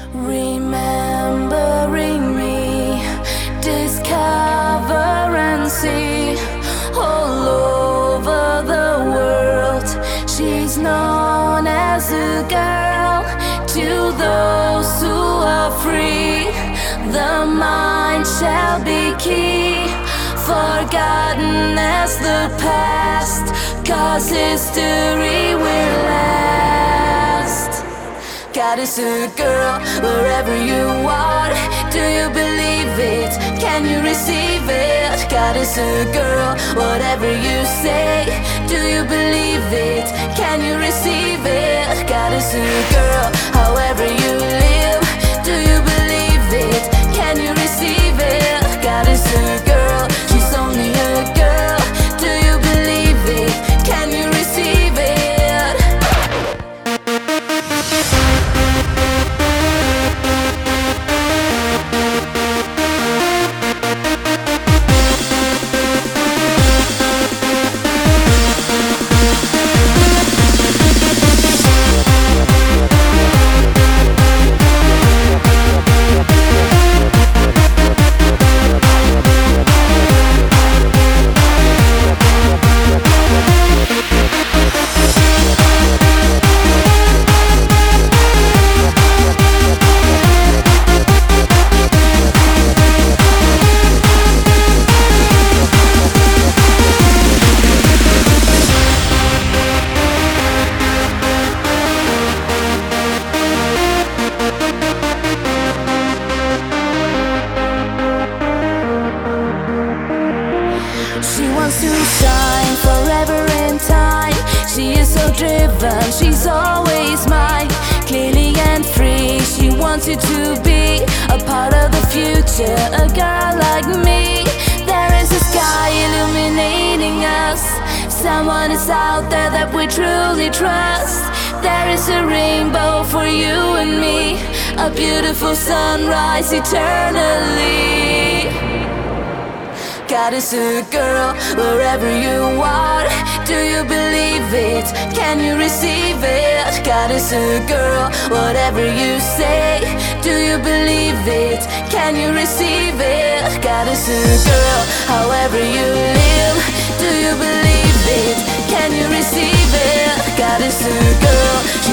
Remembering me, discover and see all over the world. She's known as a girl to those who are free. The mind shall be key, forgotten as the past, 'cause history will last. God is a girl wherever you are. Do you believe it? Can you receive it? God is a girl, whatever you say. Do you believe it? Can you receive it? God is a girl, however you live. Do you believe it? Can you receive it? God is a girl, she's only a girl. Do you believe it? Can you receive it? She wants to shine forever in time. She is so driven, she's always mine. Clearly and free, she wants you to be a part of the future. A girl like me, there is a sky illuminating us. Someone is out there that we truly trust. There is a rainbow for you and me, a beautiful sunrise eternally. God is a girl, wherever you are. Do you believe it? Can you receive it? God is a girl, whatever you say. Do you believe it? Can you receive it? God is a girl, however you live. Do you believe it? Can you receive it? God is a girl,